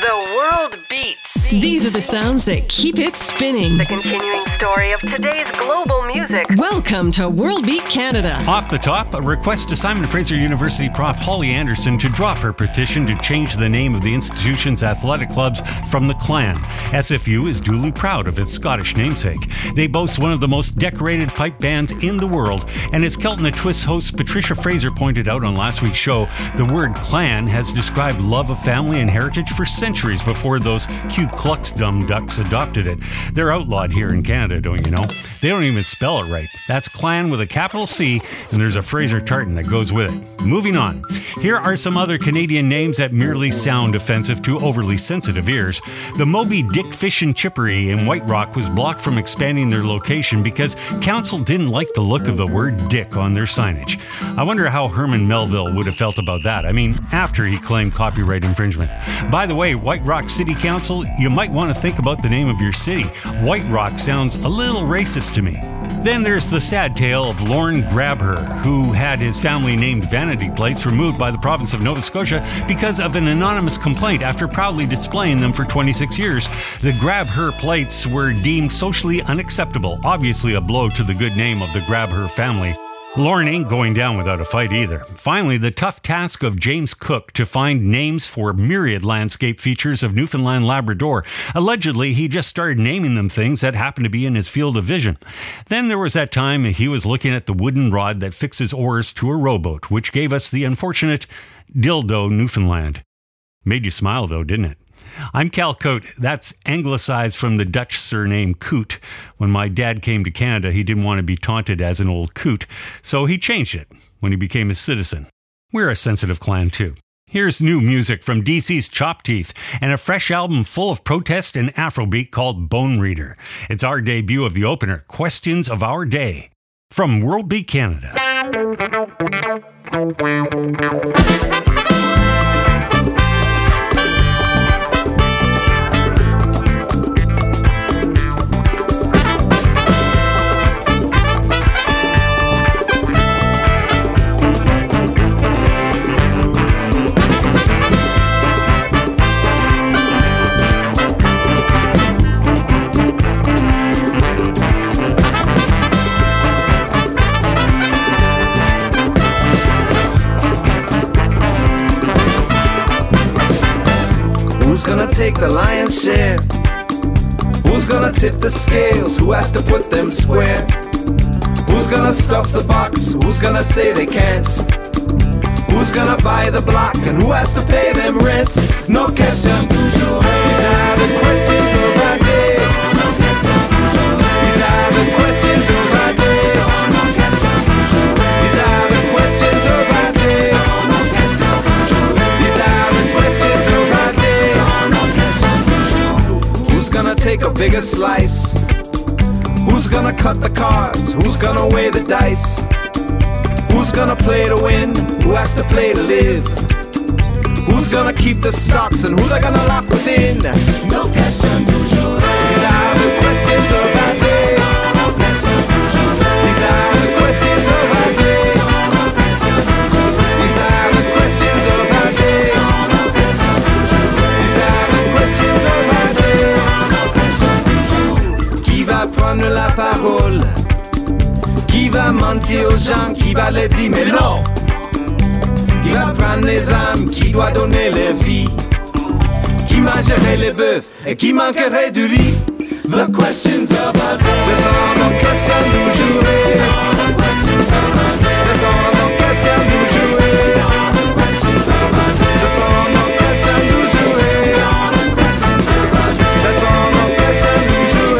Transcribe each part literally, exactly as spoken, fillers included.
The world beats. These are the sounds that keep it spinning. The continuing story of today's global music. Welcome to World Beat Canada. Off the top, a request to Simon Fraser University Prof Holly Anderson to drop her petition to change the name of the institution's athletic clubs from the Clan. S F U is duly proud of its Scottish namesake. They boast one of the most decorated pipe bands in the world, and as Kelton a Twist host Patricia Fraser pointed out on last week's show, the word clan has described love of family and heritage for centuries before those Ku Klux Dum Ducks adopted it. They're outlawed here in Canada, don't you know? They don't even spell it right. That's clan with a capital C, and there's a Fraser tartan that goes with it. Moving on. Here are some other Canadian names that merely sound offensive to overly sensitive ears. The Moby Dick Fish and Chippery in White Rock was blocked from expanding their location because council didn't like the look of the word dick on their signage. I wonder how Herman Melville would have felt about that. I mean, after he claimed copyright infringement. By the way, White Rock City Council, you might want to think about the name of your city. White Rock sounds a little racist to me. Then there's the sad tale of Lorne Grabher, who had his family named vanity plates removed by the province of Nova Scotia because of an anonymous complaint after proudly displaying them for twenty-six years. The Grabher plates were deemed socially unacceptable, obviously a blow to the good name of the Grabher family. Lorne ain't going down without a fight either. Finally, the tough task of James Cook to find names for myriad landscape features of Newfoundland Labrador. Allegedly, he just started naming them things that happened to be in his field of vision. Then there was that time he was looking at the wooden rod that fixes oars to a rowboat, which gave us the unfortunate Dildo Newfoundland. Made you smile though, didn't it? I'm Cal Cote. That's anglicized from the Dutch surname Coot. When my dad came to Canada, he didn't want to be taunted as an old coot, so he changed it when he became a citizen. We're a sensitive clan too. Here's new music from D C's Chop Teeth and a fresh album full of protest and Afrobeat called Bone Reader. It's our debut of the opener, Questions of Our Day, from World Beat Canada. Who's gonna take the lion's share? Who's gonna tip the scales? Who has to put them square? Who's gonna stuff the box? Who's gonna say they can't? Who's gonna buy the block? And who has to pay them rent? No question du jour. These are the questions of our day. No question du jour. These are the questions of our day. No question du jour. These are the questions of our day. No question du jour. These are the questions of our day. Who's gonna take a bigger slice? Who's gonna cut the cards? Who's gonna weigh the dice? Who's gonna play to win? Who has to play to live? Who's gonna keep the stocks and who they're gonna lock within? No question du jour. These are the questions of our day. No question du jour. These are the questions of our day. No question du jour. These are the questions of our day. No question du jour. These are the questions of our day. Qui va prendre la parole? Qui va mentir aux gens? Qui va les dire mais non? Qui va prendre les âmes? Qui doit donner les vies? Qui mangerait les bœufs? Et qui manquerait du riz? The questions of our day. Ce sont nos questions du jour. Ce sont nos questions du jour. Ce sont nos questions du jour. Ce sont nos questions du jour.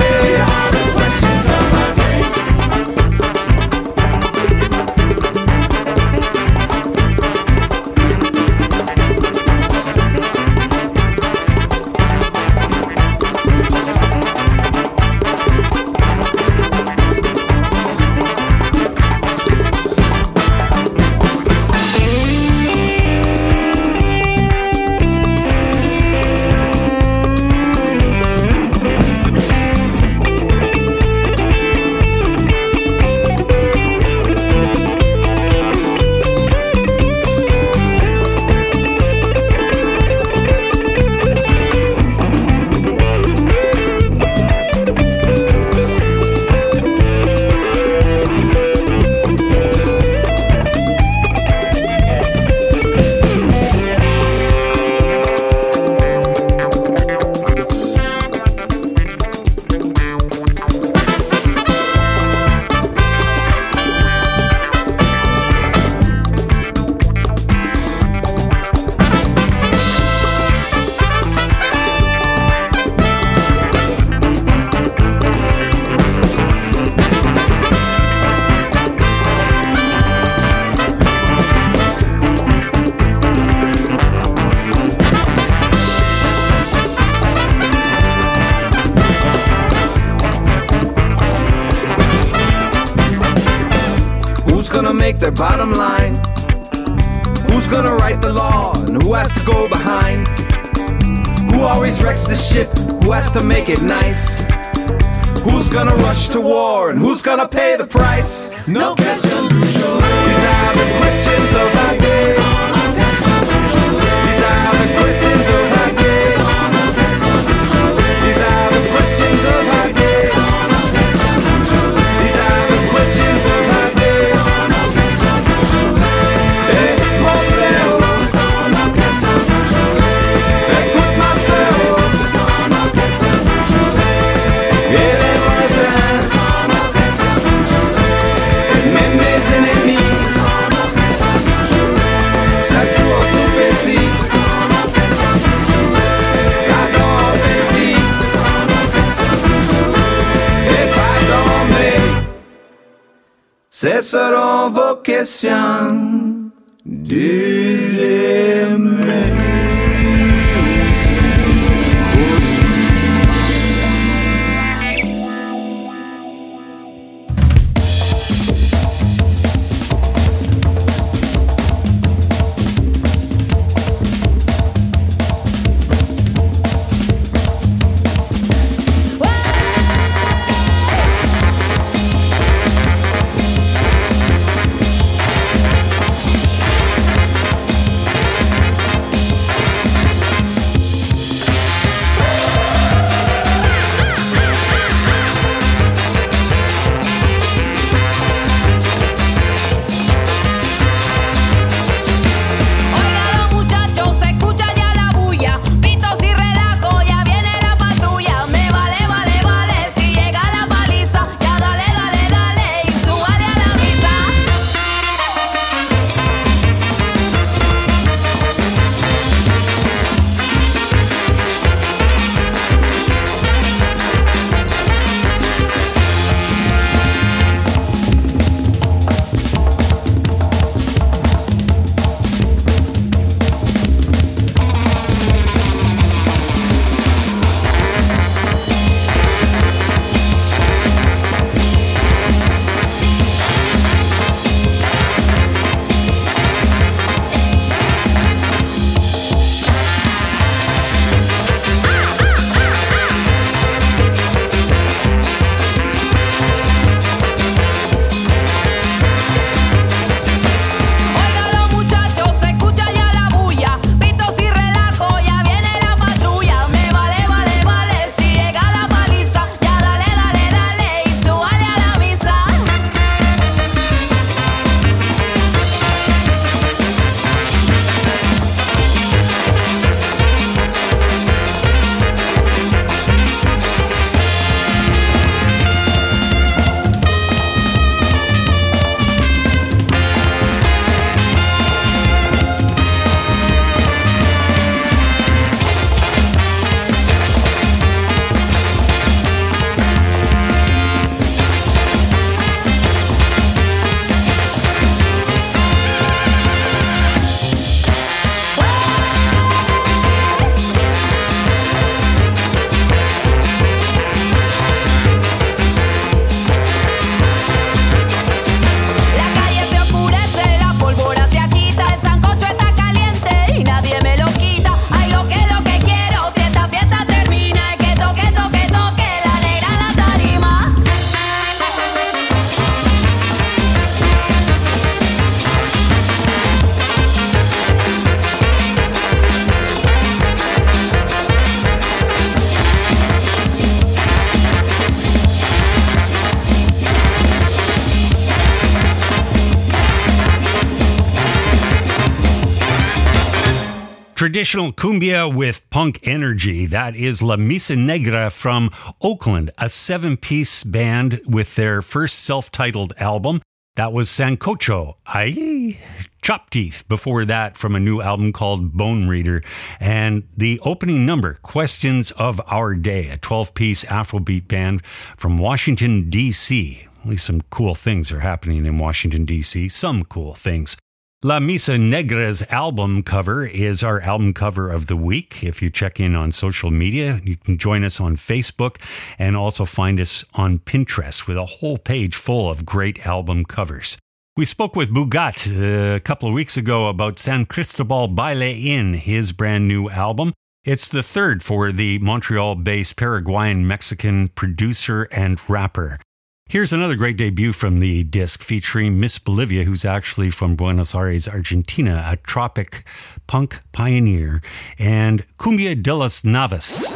their bottom line? Who's gonna write the law and who has to go behind? Who always wrecks the ship? Who has to make it nice? Who's gonna rush to war and who's gonna pay the price? No question. These are the questions of our days. These are the questions of our days. These are the questions of our days. These are the questions of our days. Hey, mon frère, écoute ma sœur, et les voisins, même mes ennemis, ça tourne tout petit, la grande petit, et pas dormir, c'est selon vos questions du demain. Traditional cumbia with punk energy. That is La Misa Negra from Oakland, a seven-piece band with their first self-titled album. That was Sancocho. Ay, Chop Teeth. Before that, from a new album called Bone Reader. And the opening number, Questions of Our Day, a twelve-piece Afrobeat band from Washington, D C. At least some cool things are happening in Washington, D C. Some cool things. La Misa Negra's album cover is our album cover of the week. If you check in on social media, you can join us on Facebook and also find us on Pinterest with a whole page full of great album covers. We spoke with Bugat uh, a couple of weeks ago about San Cristobal Baile In, his brand new album. It's the third for the Montreal-based Paraguayan-Mexican producer and rapper. Here's another great debut from the disc featuring Miss Bolivia, who's actually from Buenos Aires, Argentina, a tropic punk pioneer, and Cumbia de las Naves.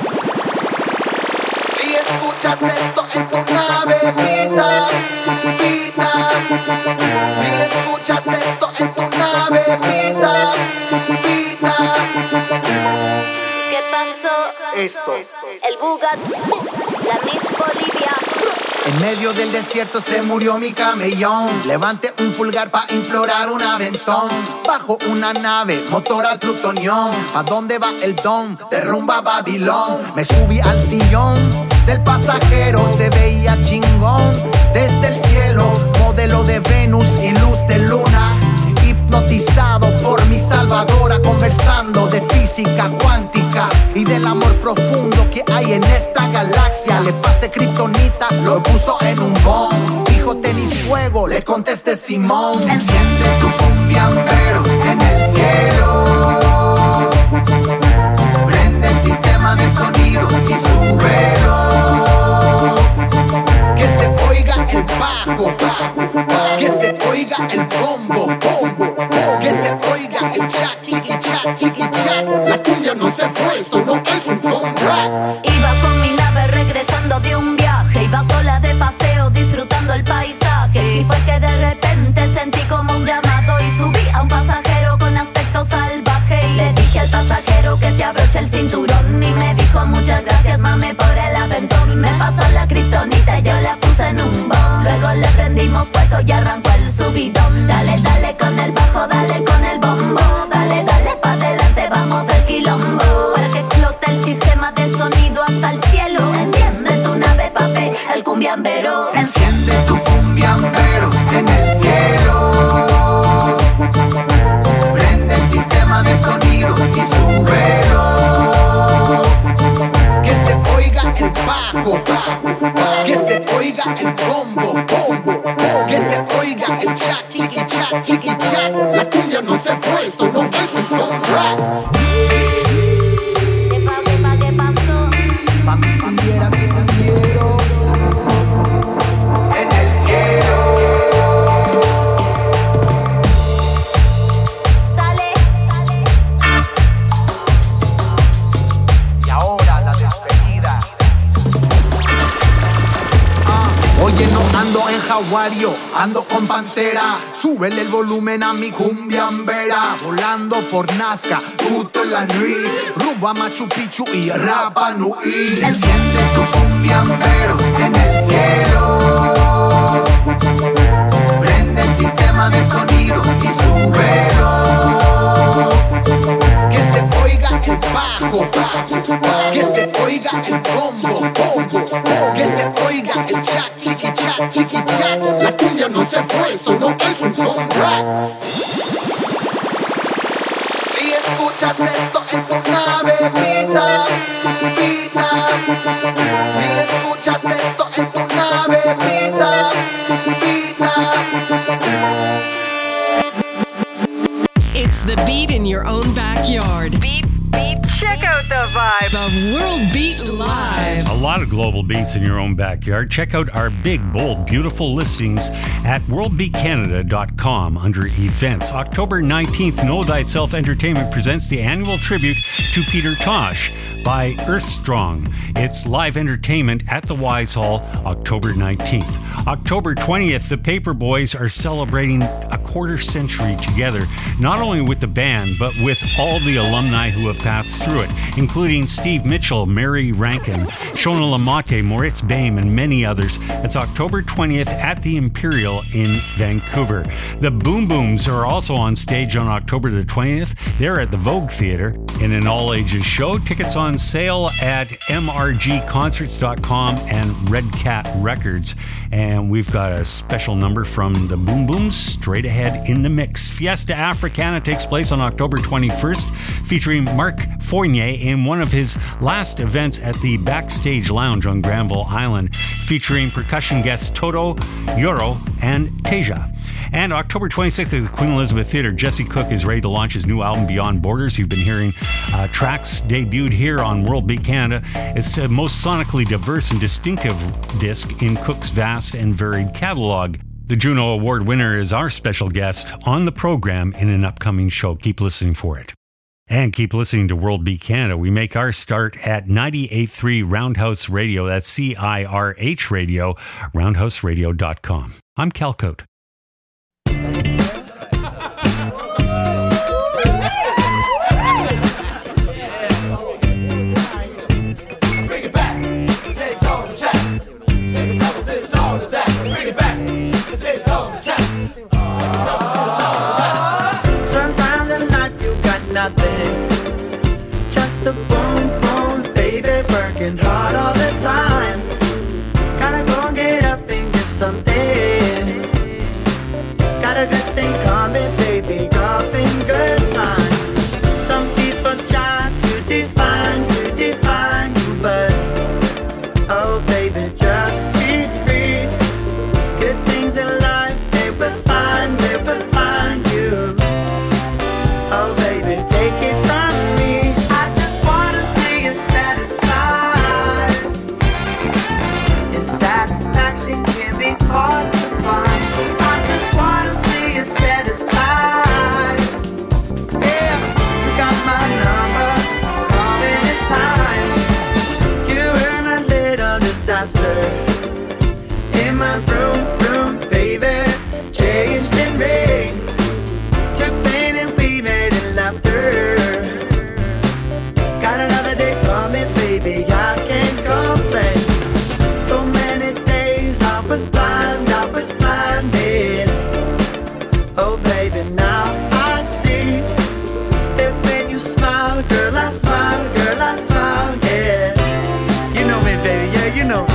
Si escuchas esto en tu nave, pita, pita. Si escuchas esto en tu nave, pita, pita. ¿Qué pasó? Esto. El Bugat, la Miss Bolivia. En medio del desierto se murió mi camellón. Levante un pulgar pa' implorar un aventón. Bajo una nave, motor al plutonión. ¿Pa' dónde va el don? Derrumba Babilón. Me subí al sillón del pasajero, se veía chingón. Desde el cielo, modelo de Venus y luz de luna. Hipnotizado por mi salvadora, conversando de física cuántica y del amor profundo que hay en esta galaxia. Le pasé kriptonita, lo puso en un bomb. Dijo tenis fuego, le contesté Simón. Enciende tu cumbiambero en el cielo. Prende el sistema de sonido y súbelo. Que se oiga el bajo, bajo, bajo. Que se oiga el bombo, bombo. Que se oiga el chat, chiqui chat, chiqui chat. La cumbia no se fue, esto no es un comeback. Iba con mi nave regresando de un viaje. Iba sola de paseo disfrutando el paisaje. Y fue que de repente sentí como un llamado y subí a un pasajero con aspecto salvaje. Y le dije al pasajero que se abroche el cinturón. Y me dijo muchas gracias mami por el aventón. Me pasó la kriptonita y yo la puse en un bon. Luego le prendimos fuego y arrancó el subidón. Dale, dale con el bajo, dale con el bombo. Dale, dale pa' adelante, vamos al quilombo. Para que explote el sistema de sonido hasta el cielo. Enciende tu nave, papi, el cumbiambero. Enciende tu cumbiambero en el cielo. Prende el sistema de sonido y súbelo. Que se oiga el bajo, bajo, bajo. Que se oiga el bombo, bombo, bombo. Que se oiga el chat, chiqui chat, chiqui chat. La cumbia no se fue, esto no es un comeback. ¿Qué pa, qué pa, qué pasó? Pa' mis cumbieras y cumbieros en el cielo. Sale, Y ahora la despedida. Ah, oye, no ando en jaguario, ando con pantera. Súbele el volumen a mi cumbiambera. Volando por Nazca, Tutolanui, rumbo a Machu Picchu y Rapa Nui. Enciende tu cumbiambero en el cielo. Prende el sistema de sonido y súbelo. Que se oiga el bajo, bajo, bajo. Que se oiga el bombo, bombo, bombo. Que se oiga el chat, chiqui chat, chiqui chat. La cumbia no se fue, esto no es un comeback. Si escuchas esto en tu nave, pita, pita. Si escuchas esto en tu nave, pita, pita. It's the beat in your own backyard. Beat, beat, check out the vibe. The World Beat Live. A lot of global beats in your own backyard. Check out our big, bold, beautiful listings at world beat canada dot com under events. October nineteenth, Know Thyself Entertainment presents the annual tribute to Peter Tosh by Earthstrong. It's live entertainment at the Wise Hall, October nineteenth. October twentieth, the Paperboys are celebrating a quarter century together, not only with the band, but with all the alumni who have passed through it, including Steve Mitchell, Mary Rankin, Shona Lamotte, Moritz Baim, and many others. It's October twentieth at the Imperial in Vancouver. The Boom Booms are also on stage on October the twentieth. They're at the Vogue Theatre in an all-ages show. Tickets on sale at m r g concerts dot com and Red Cat Records. And we've got a special number from the Boom Booms straight ahead in the mix. Fiesta Africana takes place on October twenty-first, featuring Mark Fournier in one of his last events at the Backstage Lounge on Granville Island, featuring percussion guests Toto, Yoro, and Teja. And October twenty-sixth at the Queen Elizabeth Theatre, Jesse Cook is ready to launch his new album, Beyond Borders. You've been hearing uh, tracks debuted here on World Beat Canada. It's the most sonically diverse and distinctive disc in Cook's vast and varied catalog. The Juno Award winner is our special guest on the program in an upcoming show. Keep listening for it. And keep listening to World Beat Canada. We make our start at ninety-eight point three Roundhouse Radio. That's C I R H Radio, roundhouse radio dot com. I'm Cal Cote. Sometimes in life you got nothing, just a boom boom baby, working hard all the time. Gotta go and get up and get something. Got a good thing coming, baby, dropping good time. Some people try to define, to define you, but oh baby, just be free. Good things in life, they will find, they will find you. Oh baby, take it from me. I just wanna see you satisfied. Your satisfaction can be hard to find. I just wanna see you satisfied. Yeah, you got my number, call anytime. You were a little disaster in my room, room, baby, changed in rain. Took pain and we made it laughter. Got another day coming, baby, I can't complain. So many days I was blind, I was blinded. Oh baby, now I see that when you smile, girl, I smile, girl, I smile, yeah. You know me, baby, yeah, you know me.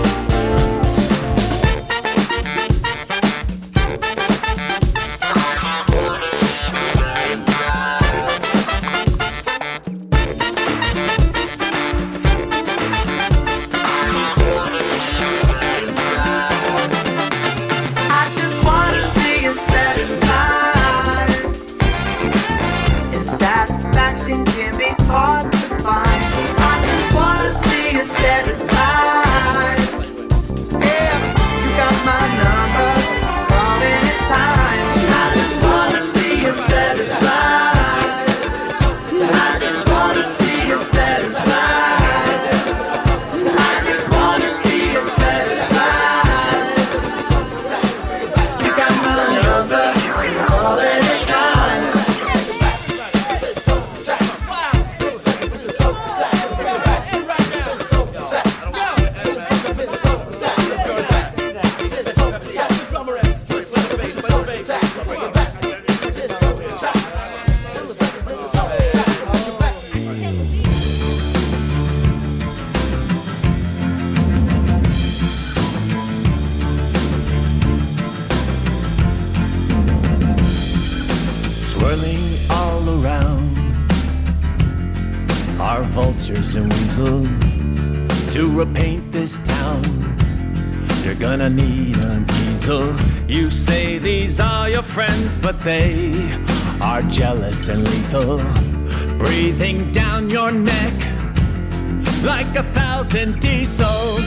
They are jealous and lethal, breathing down your neck like a thousand diesels.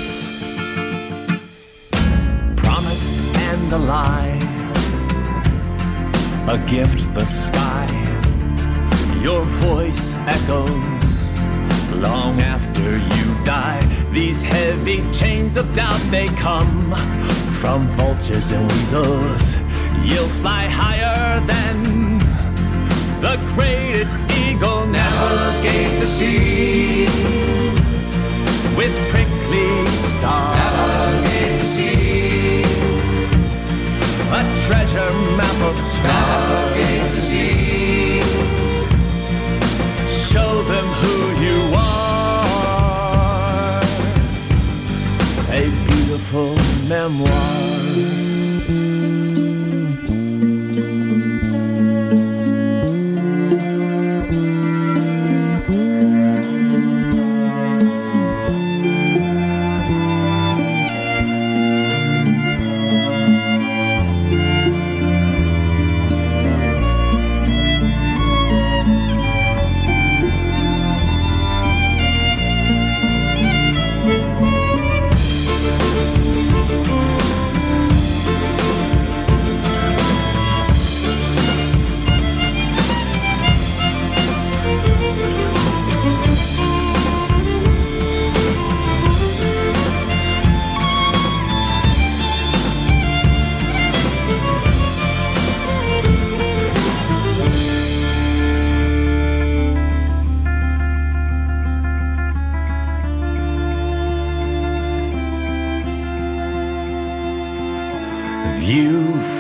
Promise and a lie, a gift the sky. Your voice echoes long after you die. These heavy chains of doubt, they come from vultures and weasels. You'll fly higher than the greatest eagle. Navigate the sea with prickly stars. Navigate the sea, a treasure map of stars. Navigate the sea, show them who you are. A beautiful memoir.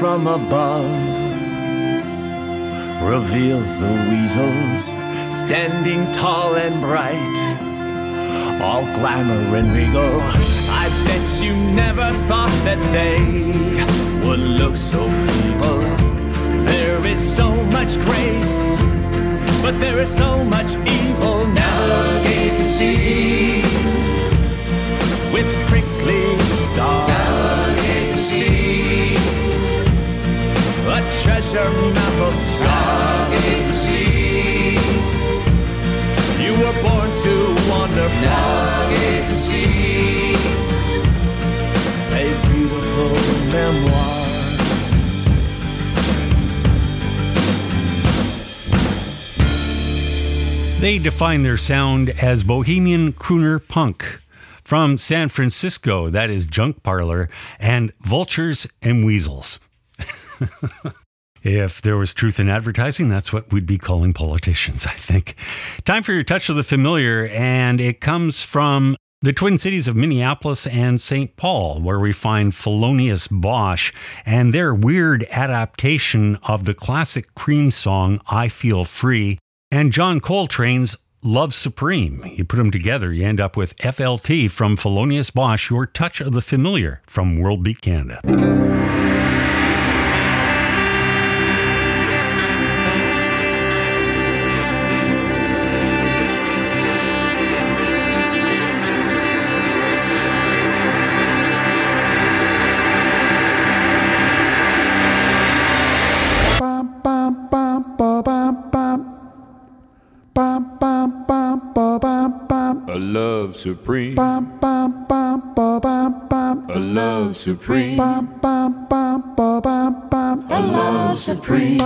from above reveals the weasels standing tall and bright, all glamour and regal. I bet you never thought that they would look so feeble. There is so much grace, but there is so much evil. Navigate the sea with prickly stars. Navigate the sea, a treasure map of scars. Navigate the sea, you were born to wander far. Navigate the sea, a beautiful memoir. They define their sound as bohemian crooner punk. From San Francisco, that is Junk Parlor and Vultures and Weasels. If there was truth in advertising, that's what we'd be calling politicians, I think. Time for your touch of the familiar, and it comes from the Twin Cities of Minneapolis and Saint Paul, where we find Thelonious Bosch and their weird adaptation of the classic Cream song, I Feel Free, and John Coltrane's Love Supreme. You put them together, you end up with F L T from Thelonious Bosch, your touch of the familiar from World Beat Canada. A love supreme. A love supreme. A love supreme.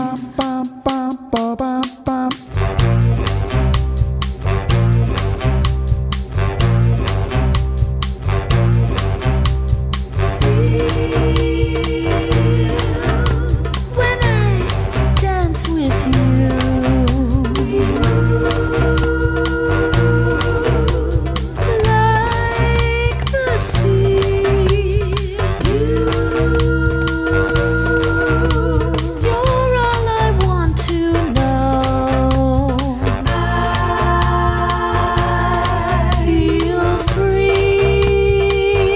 When I dance with you, like the sea, you're all I want to know. I feel free.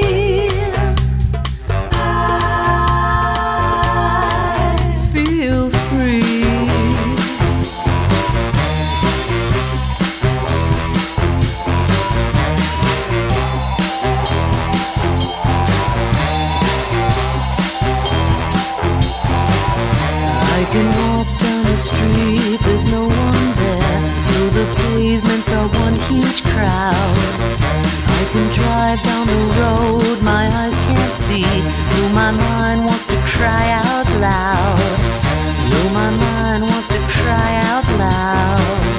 I feel free. I can walk down the street, there's no one there. Though the pavements are one huge crowd. I can drive down the road, my eyes can't see. Though my mind wants to cry out loud. Though my mind wants to cry out loud.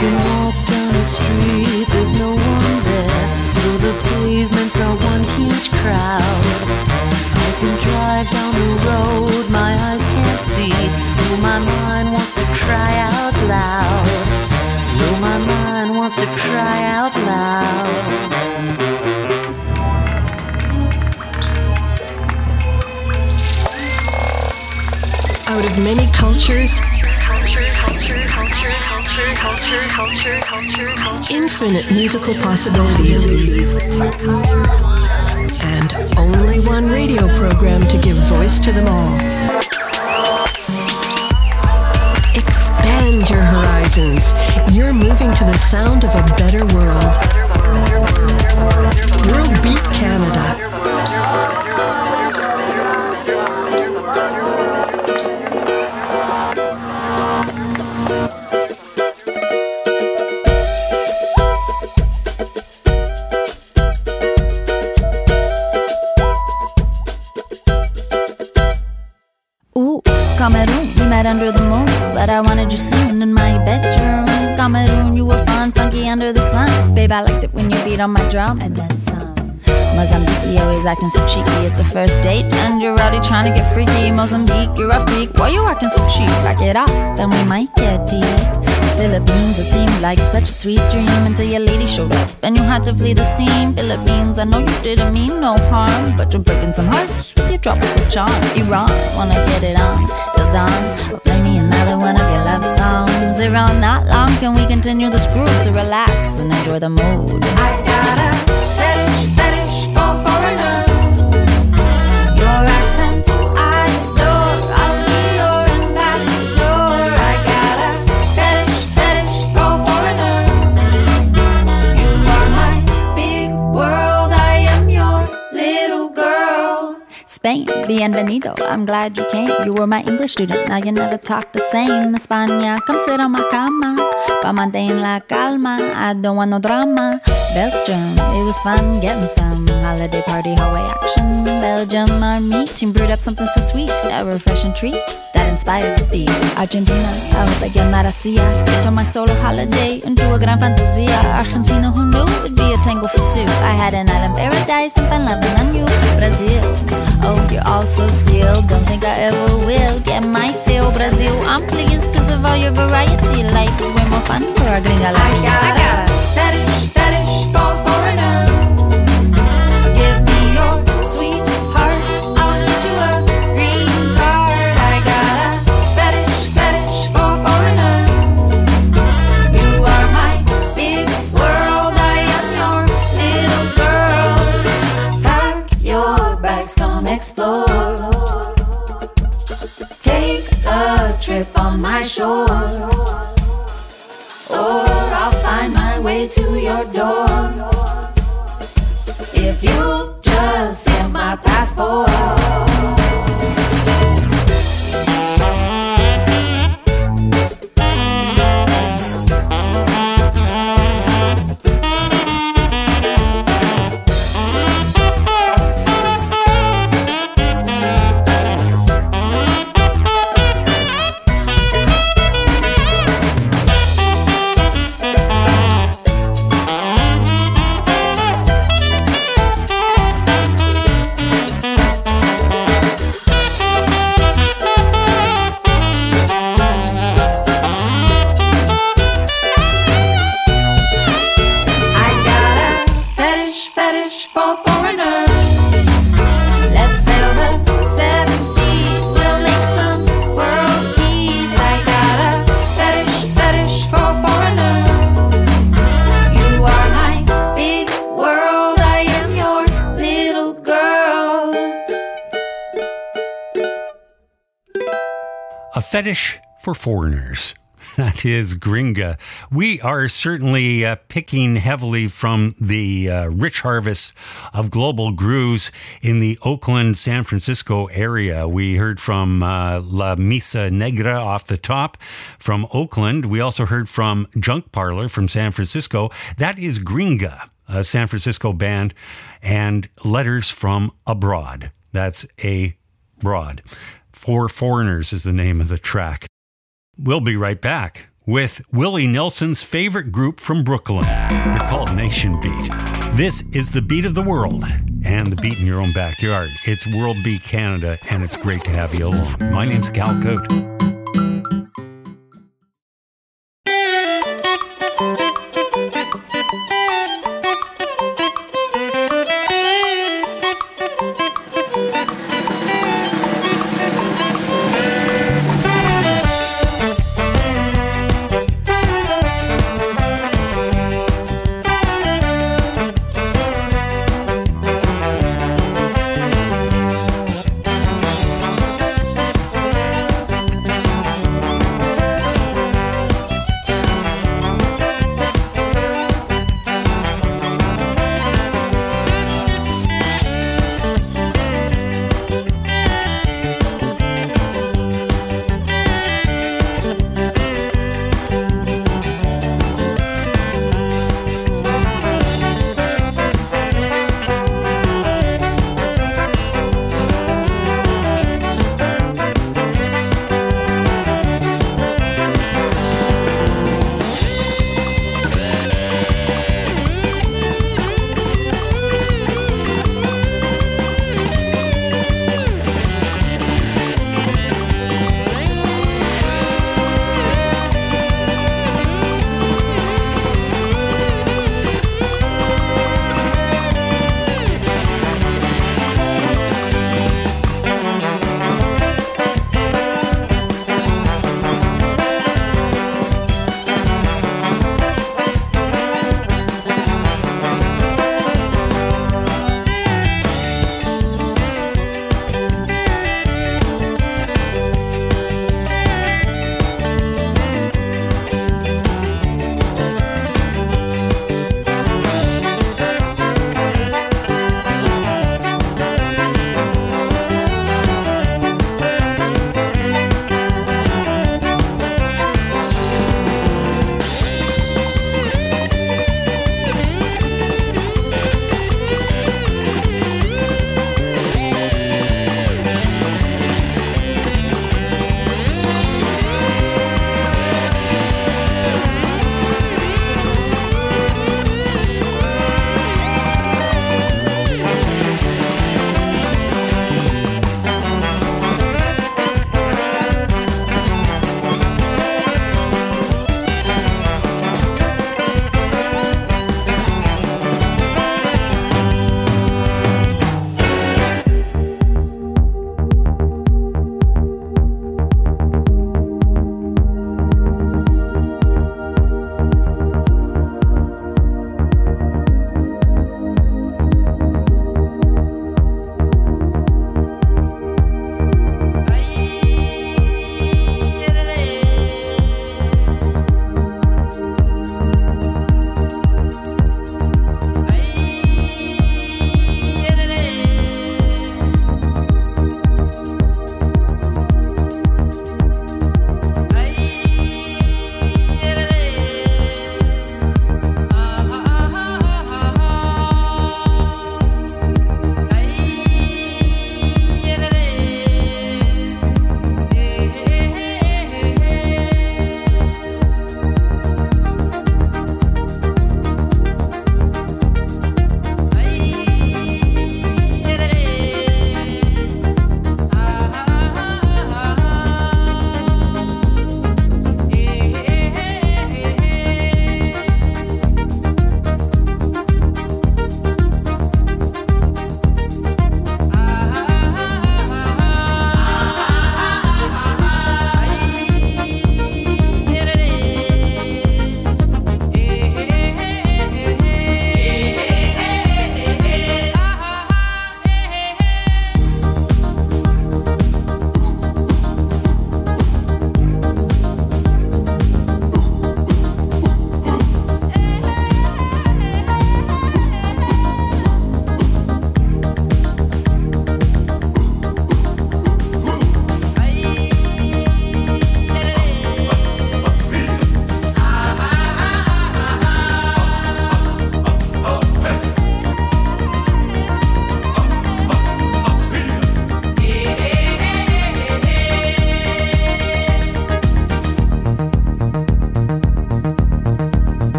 can walk down the street, there's no one there. Though the pavements are one huge crowd. I can drive down the road, my eyes can't see. Though my mind wants to cry out loud. Though my mind wants to cry out loud. Out of many cultures, infinite musical possibilities, and only one radio program to give voice to them all. Expand your horizons. You're moving to the sound of a better world. World Beat Canada. Cameroon, we met under the moon, but I wanted you soon in my bedroom. Cameroon, you were fun, funky under the sun. Babe, I liked it when you beat on my drum. And then some. Mozambique, you always acting so cheeky. It's a first date, and you're already trying to get freaky. Mozambique, you're a freak. Why you acting so cheap? Back it off, and we might get deep. Philippines, it seemed like such a sweet dream until your lady showed up and you had to flee the scene. Philippines, I know you didn't mean no harm, but you're breaking some hearts with your tropical charm. Iran, wanna get it on till dawn, or play me another one of your love songs. Iran, not long, can we continue this groove? So relax and enjoy the mood. I got a fetish, fetish for foreigners. Your accent, I adore. I'll be your ambassador. I got a fetish, fetish for foreigners. You are my big world. I am your little girl. Spain, bienvenido, I'm glad you came. You were my English student, now you never talk the same. España, come sit on my cama, pa mantener la calma, I don't want no drama. Belgium, it was fun getting some holiday party hallway action. Belgium, our meeting brewed up something so sweet, a refreshing treat that inspired this beat. Argentina, I hope that you're not a cia. Get on my solo holiday into a gran fantasia. Argentina, who knew it'd be a tango for two? I had an island paradise and fell loving on you. Brazil, oh, you're all so skilled, don't think I ever will get my fill. Brazil, I'm pleased cause of all your variety. Life is way more fun for a gringa like me. I got a fetish, fetish for foreigners. Give me your sweet heart, I'll get you a green card. I got a fetish, fetish for foreigners. You are my big world, I am your little girl. Pack your bags, come explore. Take a trip on my shore, or I'll find my way to your door. If you just get my passport. Fetish for foreigners. That is Gringa. We are certainly uh, picking heavily from the uh, rich harvest of global grooves in the Oakland, San Francisco area. We heard from uh, La Misa Negra off the top from Oakland. We also heard from Junk Parlor from San Francisco. That is Gringa, a San Francisco band, and Letters from Abroad. That's a broad. For Foreigners is the name of the track. We'll be right back with Willie Nelson's favorite group from Brooklyn. They're called Nation Beat. This is the beat of the world and the beat in your own backyard. It's World Beat Canada, and it's great to have you along. My name's Cal Cote. Thank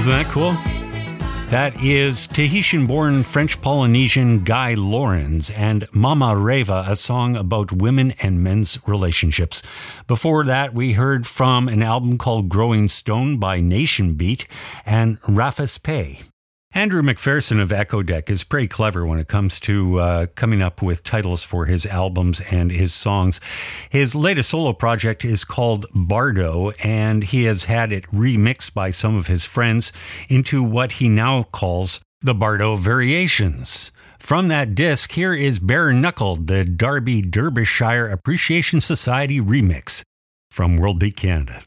Isn't that cool? That is Tahitian-born French-Polynesian Guy Laurens and Mama Reva, a song about women and men's relationships. Before that, we heard from an album called Growing Stone by Nation Beat and Rafis Pay. Andrew McPherson of Echo Deck is pretty clever when it comes to uh, coming up with titles for his albums and his songs. His latest solo project is called Bardo, and he has had it remixed by some of his friends into what he now calls the Bardo Variations. From that disc, here is Bare Knuckled, the Darby Derbyshire Appreciation Society remix from World Beat Canada.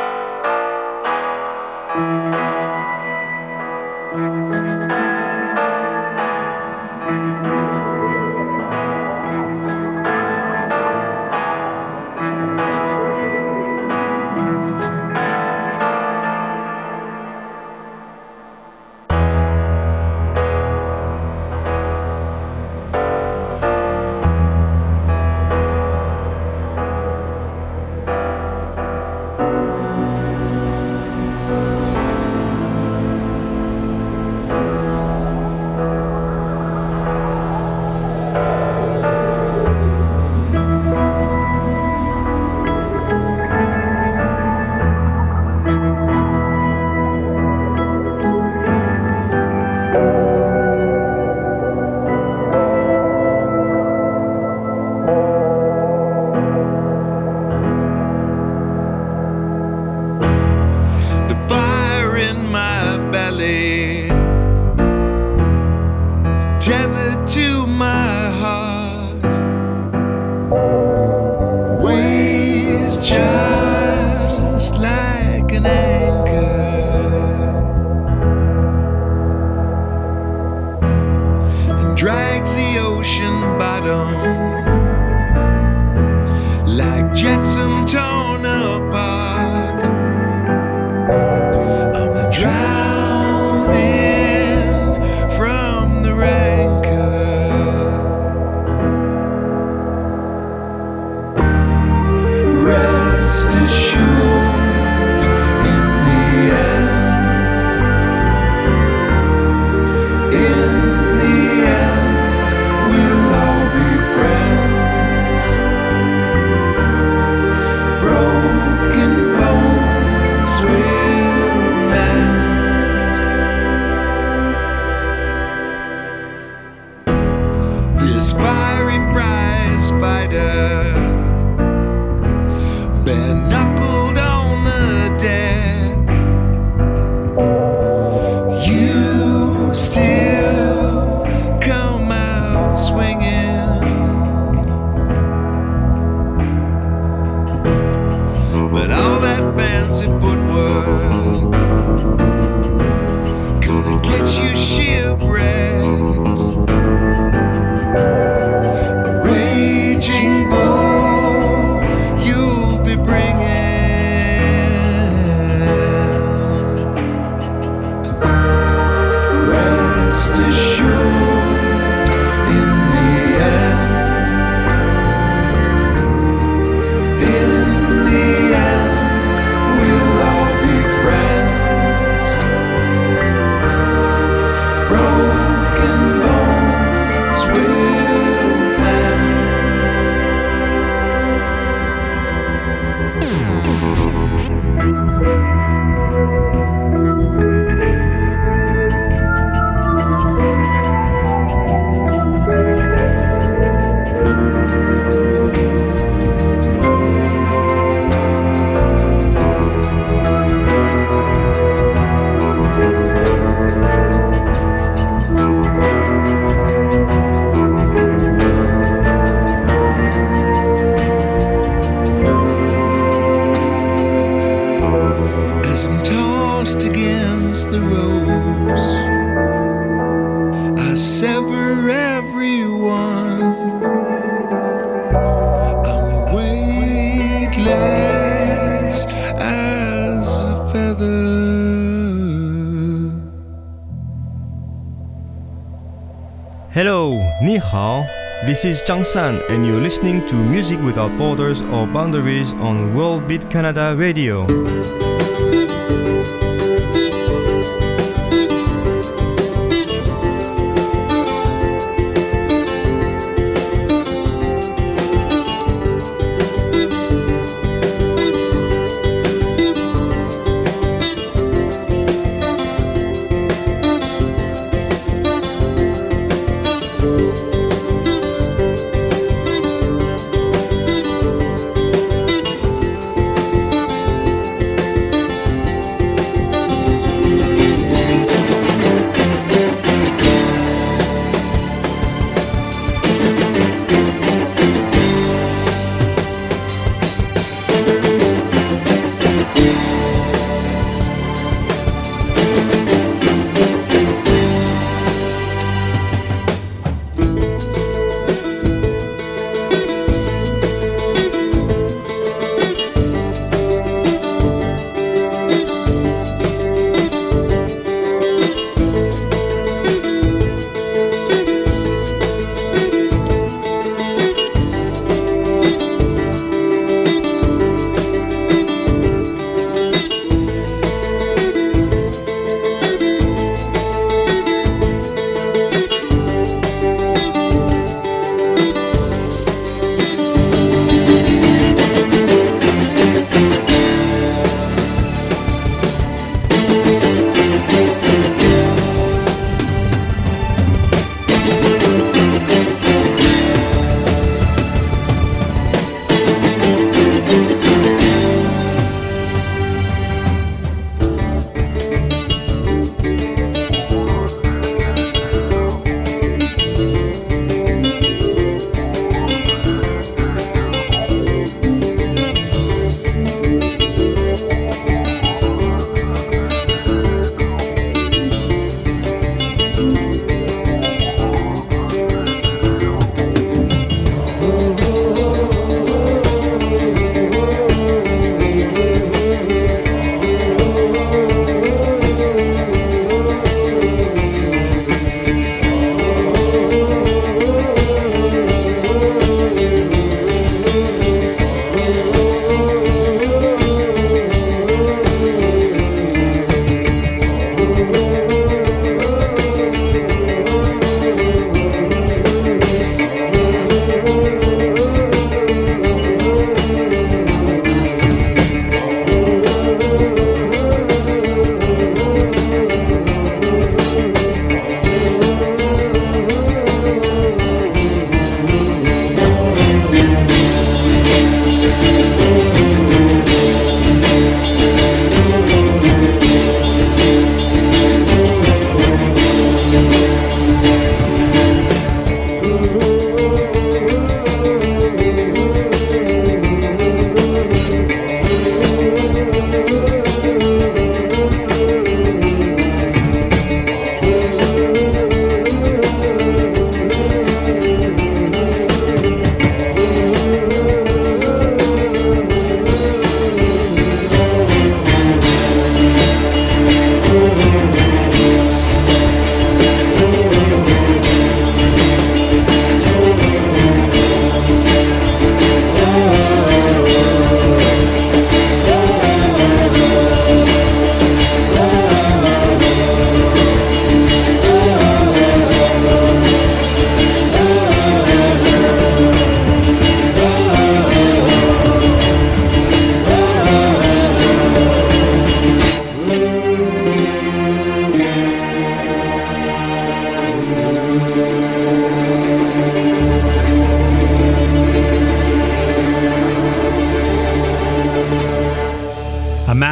Hello, ni hao. This is Chang San, and you're listening to Music Without Borders or Boundaries on World Beat Canada Radio.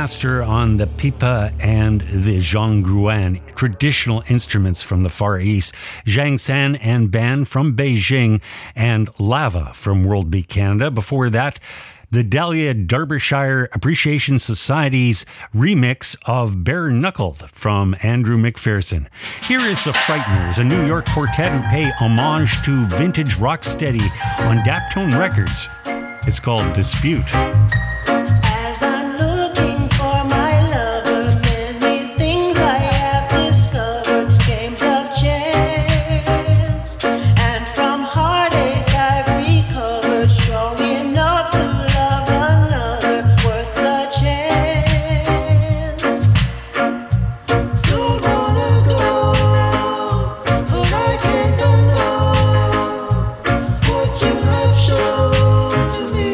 master on the pipa and the zhangguan, traditional instruments from the Far East, Zhang San and Band from Beijing, and Lava from World Beat Canada. Before that, the Dahlia Derbyshire Appreciation Society's remix of Bare Knuckled from Andrew McPherson. Here is The Frighteners, a New York quartet who pay homage to vintage rocksteady on Daptone Records. It's called Dispute. As I'm looking for my lover, many things I have discovered, games of chance, and from heartache I've recovered, strong enough to love another, worth the chance. Don't wanna go, but I can't deny what you have shown to me.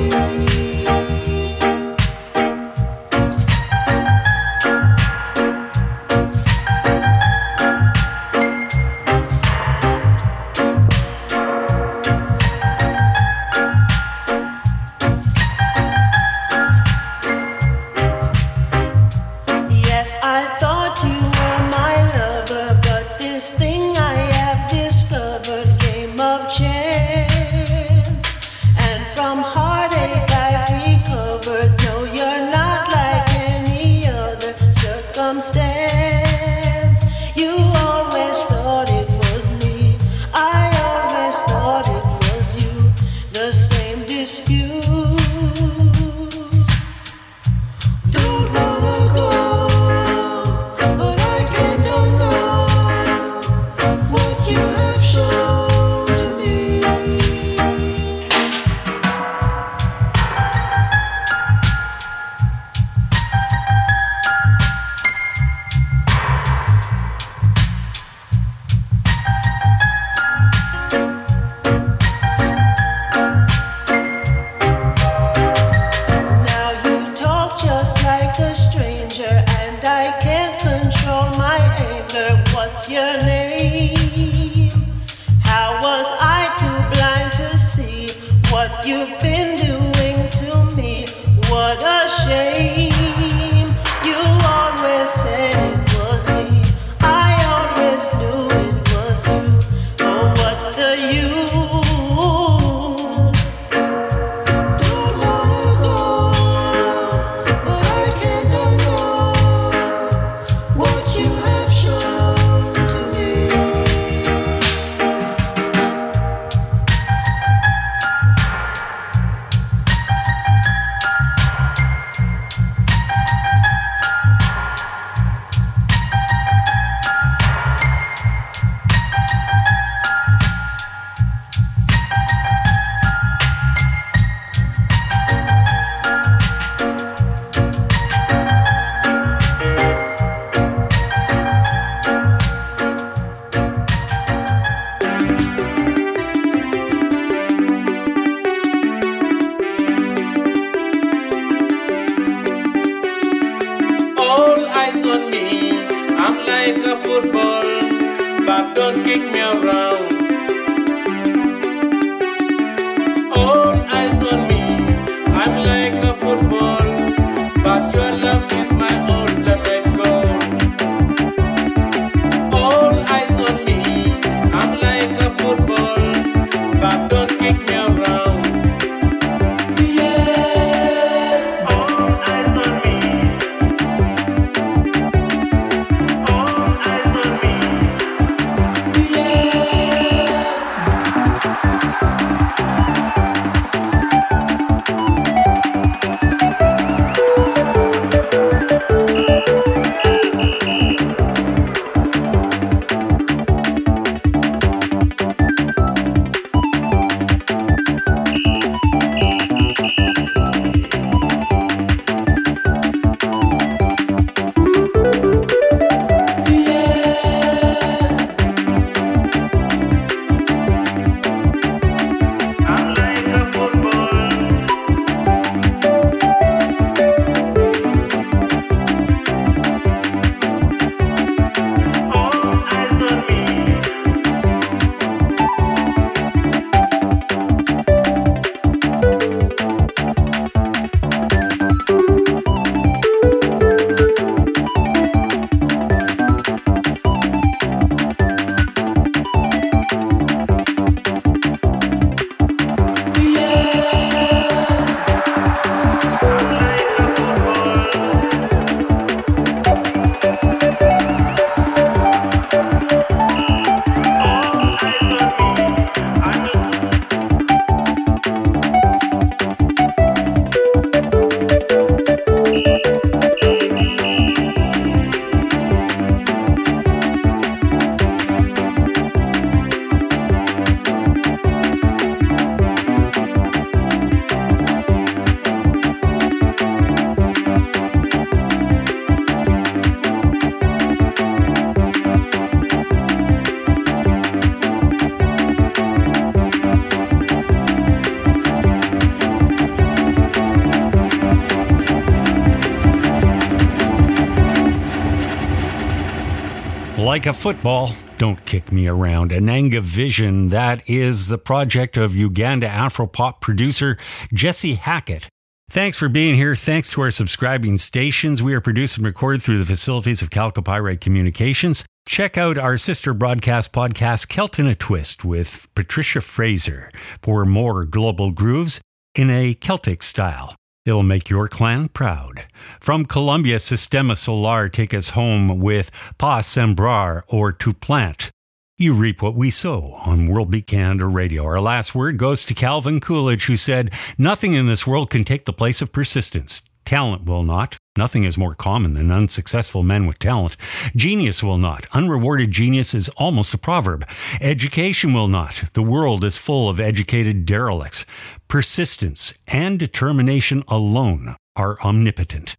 Yes, I thought you were my lover, but this thing I have discovered, game of chance, and from heartache I've recovered. No, you're not like any other circumstance. You always thought it was me, I always thought it was you, the same dispute. Don't wanna go, but I can't deny what you have shown to me. Now you talk just like a stranger, and I can't control my anger. What's your name? How was I too blind to see what you've been doing to me? What a shame. You always said it was me, I always knew it was you. Oh, what's the use? Don't wanna go, but I can't deny what you have shown to me. All eyes on me, I'm like a football, but don't kick me around. All eyes on me, I'm like a football, but your love is my ultimate goal. All eyes on me, I'm like a football, but don't kick me around. Yeah, all eyes on me. Like a Football, Don't Kick Me Around. Ananga Vision, that is the project of Uganda Afropop producer Jesse Hackett. Thanks for being here. Thanks to our subscribing stations. We are produced and recorded through the facilities of Calico Pyrite Communications. Check out our sister broadcast podcast, Celt in a Twist, with Patricia Fraser for more global grooves in a Celtic style. It'll make your clan proud. From Colombia, Sistema Solar take us home with Pa Sembrar, or To Plant. You reap what we sow on World Beat Canada Radio. Our last word goes to Calvin Coolidge, who said, "Nothing in this world can take the place of persistence. Talent will not. Nothing is more common than unsuccessful men with talent. Genius will not. Unrewarded genius is almost a proverb. Education will not. The world is full of educated derelicts. Persistence and determination alone are omnipotent."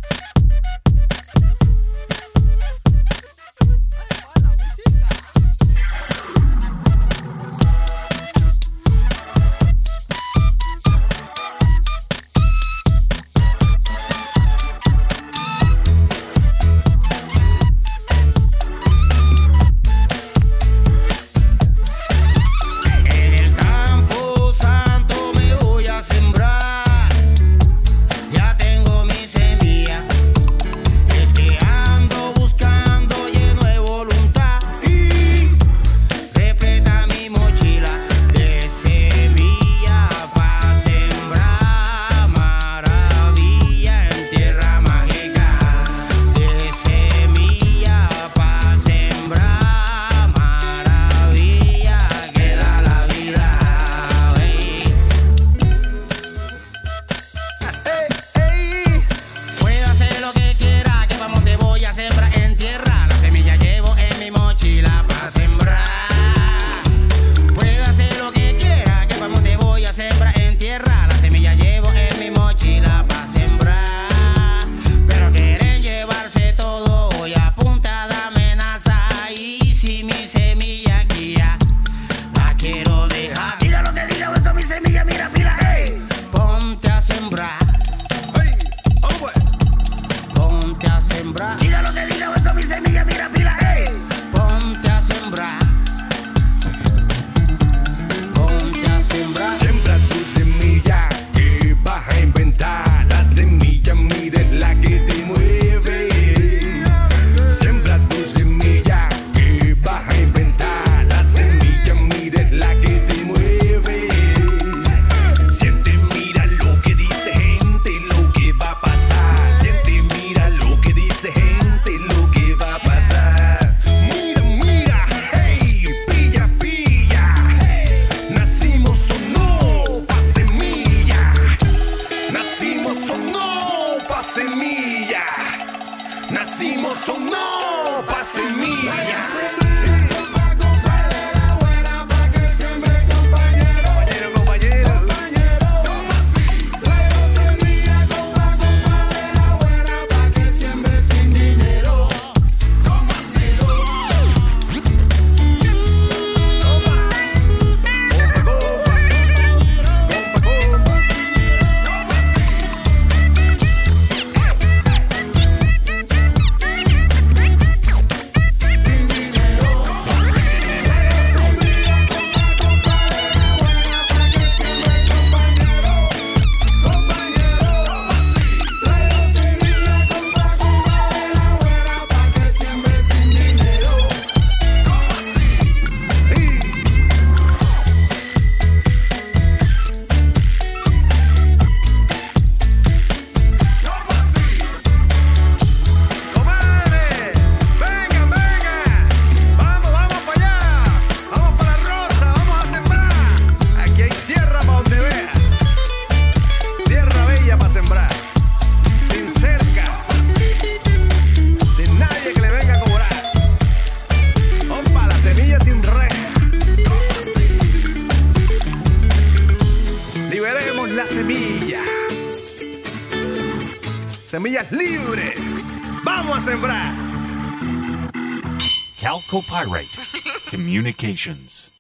Semillas libres. ¡Vamos a sembrar! Calico Pyrite Communications.